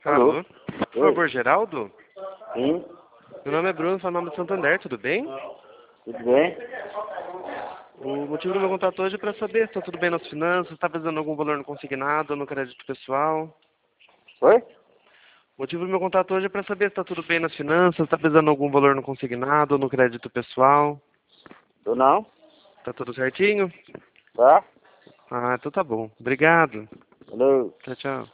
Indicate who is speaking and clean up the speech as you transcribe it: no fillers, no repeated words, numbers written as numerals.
Speaker 1: Alô? Por
Speaker 2: Oi.
Speaker 1: favor, Geraldo?
Speaker 2: Sim,
Speaker 1: Meu nome é Bruno, falo em nome do Santander, tudo bem?
Speaker 2: tudo bem?
Speaker 1: O motivo do meu contato hoje é para saber se está tudo bem nas finanças, está precisando de algum valor no consignado, no crédito pessoal.
Speaker 2: Oi?
Speaker 1: O motivo do meu contato hoje é para saber se está tudo bem nas finanças, está precisando de algum valor no consignado, no crédito pessoal.
Speaker 2: Tô não?
Speaker 1: Tá tudo certinho?
Speaker 2: Tá?
Speaker 1: Ah, então tá bom. Obrigado.
Speaker 2: Valeu.
Speaker 1: Tchau, tchau.